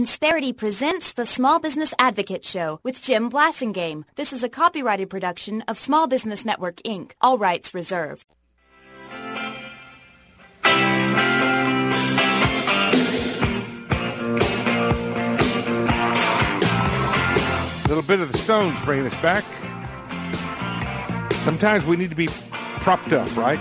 Insperity presents the Small Business Advocate Show with Jim Blasingame. This is a copyrighted production of Small Business Network, Inc., all rights reserved. A little bit of the Stones bringing us back. Sometimes we need to be propped up, right?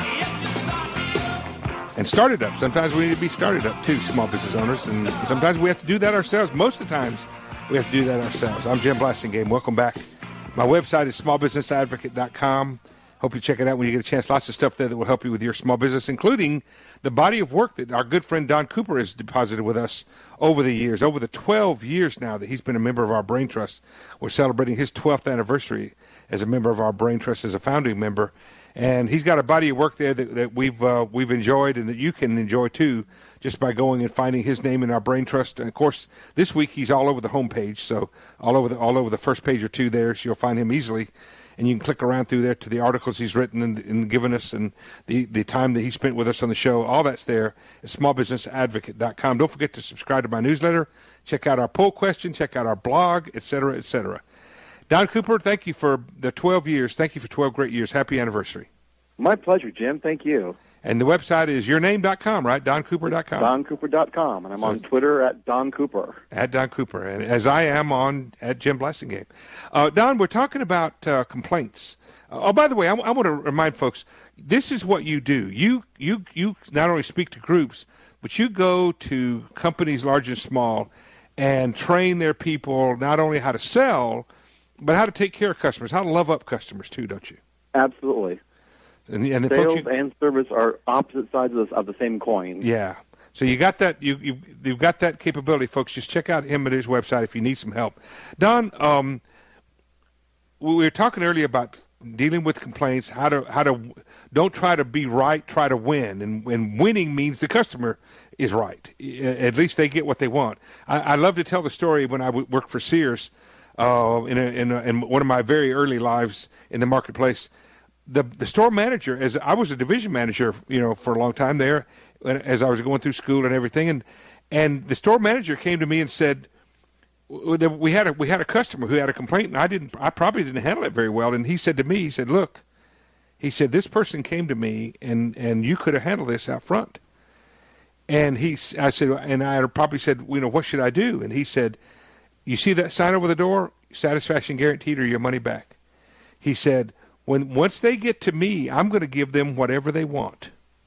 And started up. Sometimes we need to be started up too, small business owners. And sometimes we have to do that ourselves. Most of the times we have to do that ourselves. I'm Jim Blasingame. Welcome back. My website is smallbusinessadvocate.com. Hope you check it out when you get a chance. Lots of stuff there that will help you with your small business, including the body of work that our good friend Don Cooper has deposited with us over the years, over the 12 years now that he's been a member of our Brain Trust. We're celebrating his 12th anniversary as a member of our Brain Trust, as a founding member. And he's got a body of work there that we've enjoyed and that you can enjoy too, just by going and finding his name in our Brain Trust. And of course, this week he's all over the homepage, so all over the first page or two there, so you'll find him easily. And you can click around through there to the articles he's written and given us, and the time that he spent with us on the show. All that's there at smallbusinessadvocate.com. Don't forget to subscribe to my newsletter. Check out our poll question. Check out our blog, et cetera, et cetera. Don Cooper, thank you for the 12 years. Thank you for 12 great years. Happy anniversary. My pleasure, Jim. Thank you. And the website is yourname.com, right? DonCooper.com. DonCooper.com. And I'm on Twitter at Don Cooper. At Don Cooper. And as I am at Jim Blasingame. Don, we're talking about complaints. By the way, I want to remind folks, this is what you do. You not only speak to groups, but you go to companies large and small and train their people not only how to sell, but how to take care of customers, how to love up customers too, don't you? Absolutely. And the sales folks and service are opposite sides of the same coin. Yeah. So you got that. You've got that capability, folks. Just check out him at his website if you need some help. Don, we were talking earlier about dealing with complaints. How to don't try to be right, try to win, and winning means the customer is right. At least they get what they want. I love to tell the story when I worked for Sears. In one of my very early lives in the marketplace, the store manager, as I was a division manager, for a long time there, as I was going through school and everything, and the store manager came to me and said, we had a customer who had a complaint, and I probably didn't handle it very well, and he said to me, he said, look, this person came to me, and you could have handled this out front. And I said, and I probably said, what should I do? And he said, you see that sign over the door? Satisfaction guaranteed or your money back. He said, once they get to me, I'm going to give them whatever they want.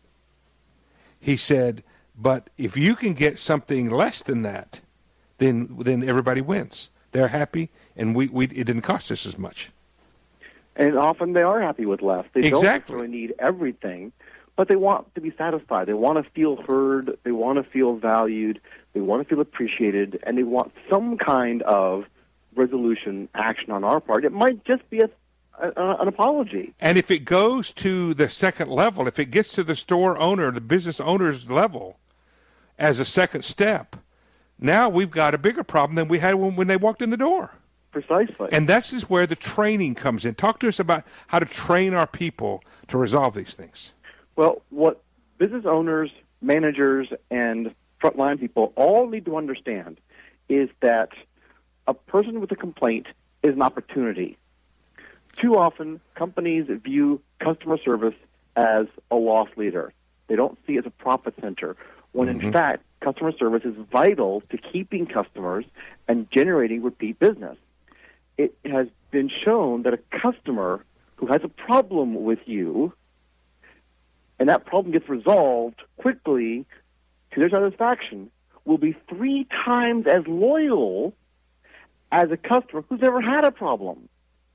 He said, but if you can get something less than that, then everybody wins. They're happy, and it didn't cost us as much. And often they are happy with less. They Exactly. don't necessarily need everything, but they want to be satisfied. They want to feel heard. They want to feel valued. They want to feel appreciated, and they want some kind of resolution action on our part. It might just be an apology. And if it goes to the second level, if it gets to the store owner, the business owner's level as a second step, now we've got a bigger problem than we had when they walked in the door. Precisely. And that's just where the training comes in. Talk to us about how to train our people to resolve these things. Well, what business owners, managers, and frontline people all need to understand is that a person with a complaint is an opportunity. Too often, companies view customer service as a loss leader. They don't see it as a profit center, when in fact, customer service is vital to keeping customers and generating repeat business. It has been shown that a customer who has a problem with you, and that problem gets resolved quickly to their satisfaction, will be 3 times as loyal as a customer who's never had a problem.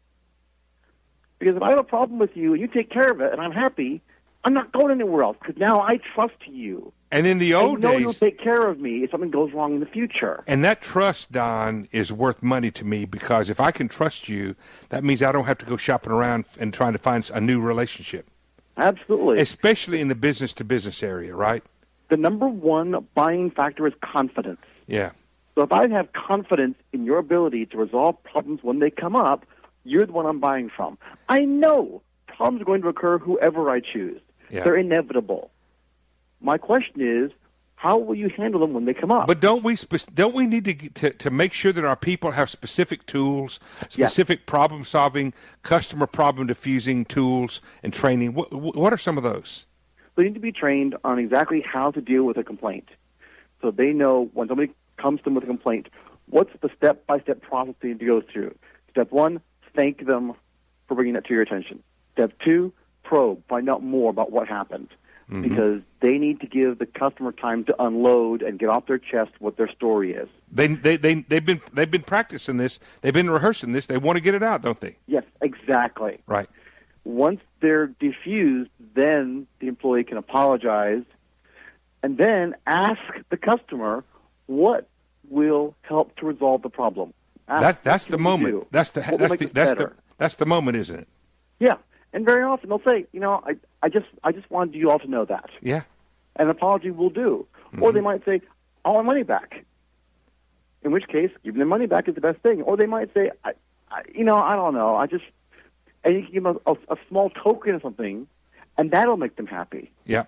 Because if I have a problem with you and you take care of it and I'm happy, I'm not going anywhere else because now I trust you. And in the old days, you'll take care of me if something goes wrong in the future. And that trust, Don, is worth money to me, because if I can trust you, that means I don't have to go shopping around and trying to find a new relationship. Absolutely. Especially in the business-to-business area, right? The number one buying factor is confidence. Yeah. So if I have confidence in your ability to resolve problems when they come up, you're the one I'm buying from. I know problems are going to occur whoever I choose. Yeah. They're inevitable. My question is, how will you handle them when they come up? But don't we need to make sure that our people have specific tools, specific problem-solving, customer problem diffusing tools and training? What are some of those? They need to be trained on exactly how to deal with a complaint. So they know when somebody comes to them with a complaint, what's the step-by-step process they need to go through. Step 1, thank them for bringing that to your attention. Step 2, probe, find out more about what happened. Mm-hmm. Because they need to give the customer time to unload and get off their chest what their story is. They've been practicing this. They've been rehearsing this. They want to get it out, don't they? Yes, exactly. Right. Once they're diffused, then the employee can apologize and then ask the customer what will help to resolve the problem. That's the moment. That's the moment, isn't it? Yeah. And very often they'll say, I just wanted you all to know that. Yeah. An apology will do. Mm-hmm. Or they might say, I want money back. In which case, giving them money back is the best thing. Or they might say, I don't know. And you can give them a small token of something, and that'll make them happy. Yeah.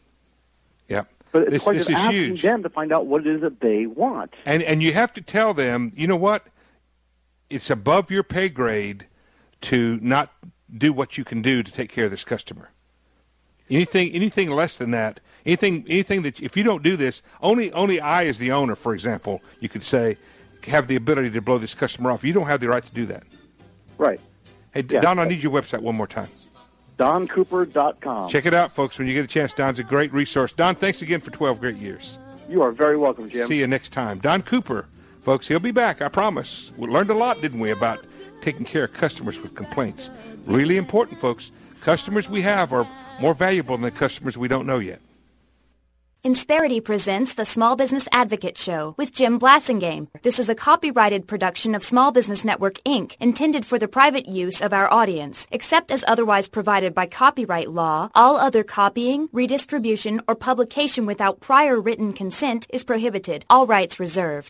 Yeah. But it's this is asking huge. them to find out what it is that they want. And you have to tell them, you know what? It's above your pay grade to not do what you can do to take care of this customer. Anything less than that, anything that if you don't do this, only I as the owner, for example, you could say, have the ability to blow this customer off. You don't have the right to do that. Right. Hey, yeah. Don, I need your website one more time. DonCooper.com. Check it out, folks, when you get a chance. Don's a great resource. Don, thanks again for 12 great years. You are very welcome, Jim. See you next time. Don Cooper, folks, he'll be back, I promise. We learned a lot, didn't we, about taking care of customers with complaints. Really important, folks. Customers we have are more valuable than the customers we don't know yet. Insperity presents the Small Business Advocate Show with Jim Blasingame. This is a copyrighted production of Small Business Network, Inc., intended for the private use of our audience. Except as otherwise provided by copyright law, all other copying, redistribution, or publication without prior written consent is prohibited. All rights reserved.